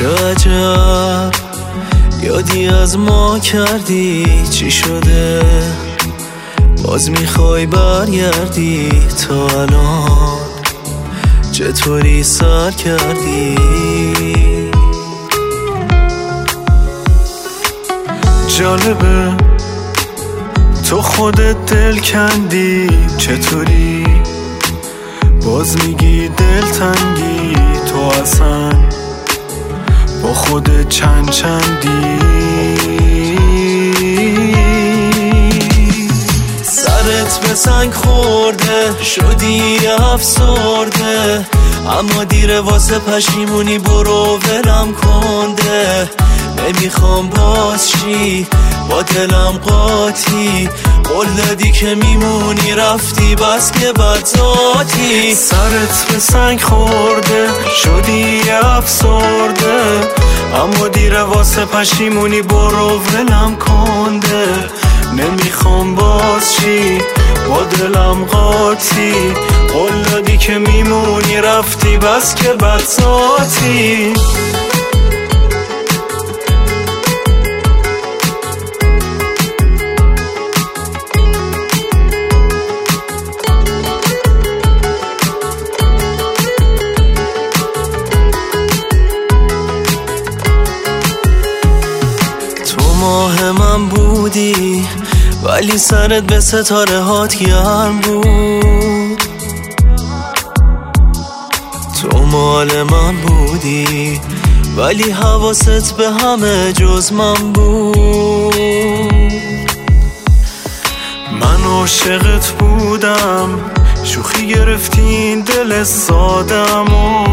چه عجب یادی از ما کردی، چی شده باز میخوای برگردی؟ تا الان چطوری سر کردی؟ جالبه تو خودت دل کندی، چطوری باز میگی دل تنگی؟ تو اصلا با خودت چندی؟ سرت به سنگ خورده شدی افسرده، اما دیره واسه پشیمونی، برو ولم کنده. نمیخوام باز چی با دلم قاطی، قول دادی که میمونی رفتی بس که بد ذاتی. سرت به سنگ خورده شدی افسرده، اما دیره واسه پشیمونی، برو ولم کنده. نمیخوام باز چی با دلم قاطی، قول دادی که میمونی رفتی بس که بد ذاتی. ماه من بودی ولی سرت به ستاره هات گرم بود. تو مال من بودی ولی حواست به همه جز من بود. من عاشقت بودم، شوخی گرفتین دل سادمو،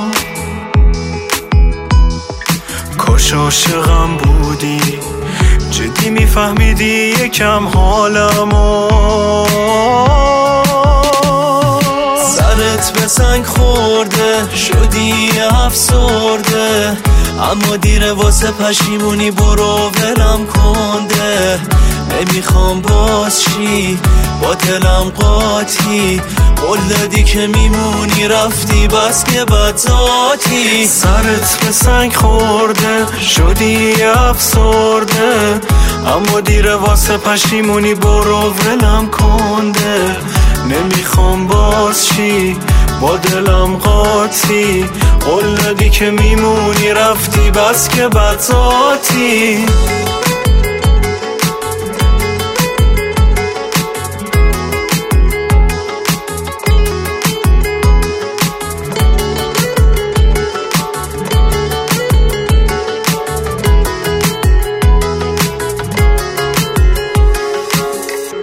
کاش عاشقم بودی جدی میفهمیدی یکم حالمو. سرت به سنگ خورده شدی افسرده، اما دیره واسه پشیمونی، برو ولم کنده. نمیخوام باز چی با دلم قاطی، قول دادی که میمونی رفتی بس که بد ذاتی. سرت به سنگ خورده شدی افسرده، اما دیره واسه پشیمونی، برو ولم کنده. نمیخوام باز چی با دلم قاطی، قول دادی که میمونی رفتی بس که بد ذاتی.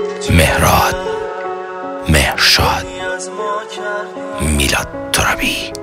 مهراد، مهرشاد، میلاد ترابی.